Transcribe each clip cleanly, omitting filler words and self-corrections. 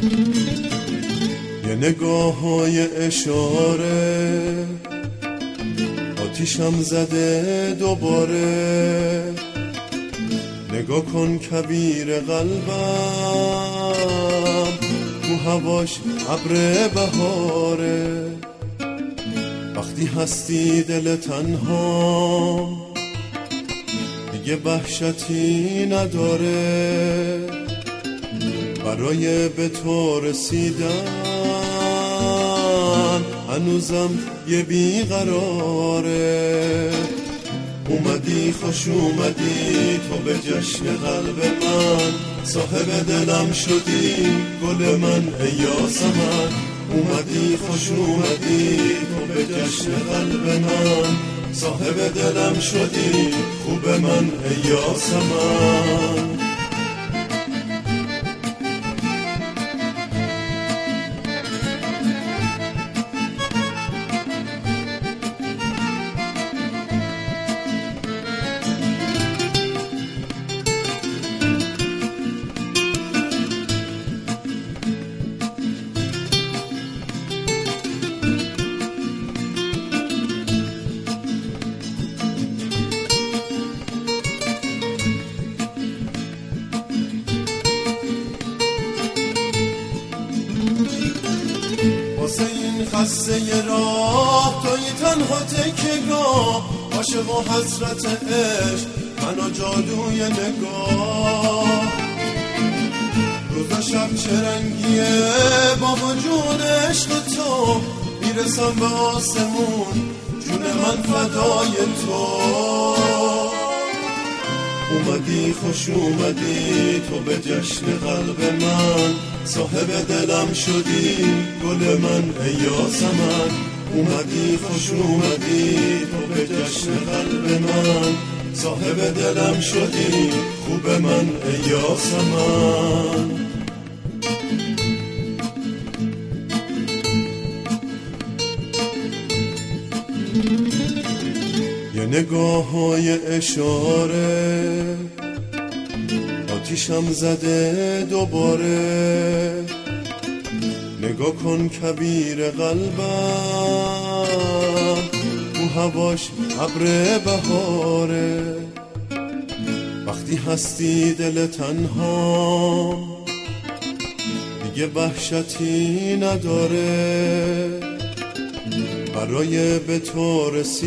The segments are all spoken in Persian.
یه نگاه های اشاره آتیشم زده دوباره. نگاه کن کبیر قلبم تو هواش ابر بهاره. وقتی هستی دل تنها دیگه وحشتی نداره. برای به تو رسیدن هنوزم یه بیقراره. اومدی خوش اومدی تو به جشن قلب من. صاحب دلم شدی گل من ای یاسمن. اومدی خوش اومدی تو به جشن قلب من. صاحب دلم شدی خوب من ای یاسمن. واسه این خسته راه توی تنها تکیه‌گاه. عاشق و حسرت عشق من و جادوی نگاه. روز و شب چه رنگیه با وجود عشق تو. میرسم به آسمون جون من فدای تو. اومدی خوش اومدی تو به جشن قلب من. صاحب دلم شدی گل من ای یاسمن. اومدی خوش اومدی تو به جشن قلب من. صاحب دلم شدی خوب من ای یاسمن. یه نگاه های اشاره آتیشم زده دوباره. نگاه کن کبیر قلبم تو هواش ابر بهاره. وقتی هستی دل تنها دیگه وحشتی نداره. برای به تو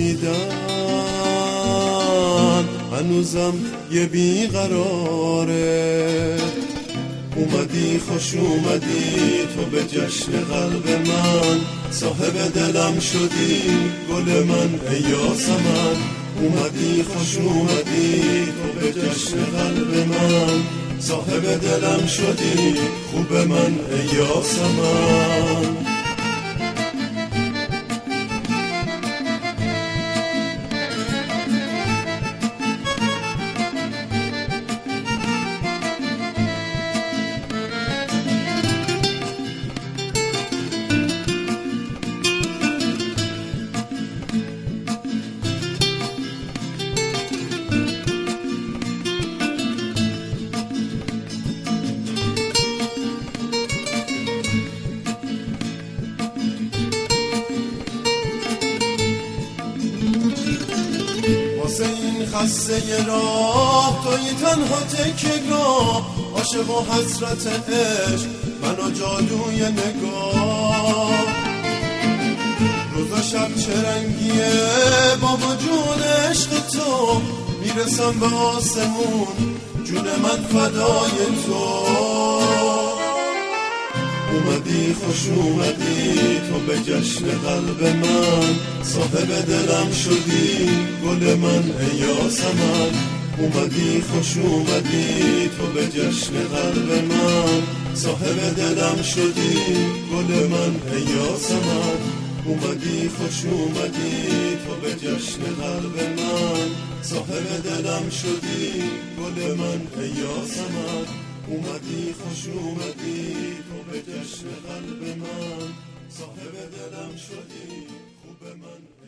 رسیدن هنوزم یه بیقراره. اومدی خوش اومدی تو به جشن قلب من. صاحب دلم شدی گل من ای یاسمن. اومدی خوش اومدی تو به جشن قلب من. صاحب دلم شدی خوب من ای یاسمن. واسه این خسته راه توی تنها تکیه‌گاه. عاشق و حسرت عشق من و جادوی نگاه. روز و شب چه رنگیه با وجود عشق تو. میرسم به آسمون جون من فدای تو. اومدی خوش اومدی تو به جشن قلب من. صاحب دلم شدی گل من ای یاسمن. اومدی خوش اومدی تو به جشن قلب من. صاحب دلم شدی گل من ای یاسمن. اومدی خوش اومدی تو به جشن قلب من. صاحب دلم شدی گل من ای یاسمن. اومدی خوش اومدی تو به جشن قلب من. صاحب دلم شدی خوب من.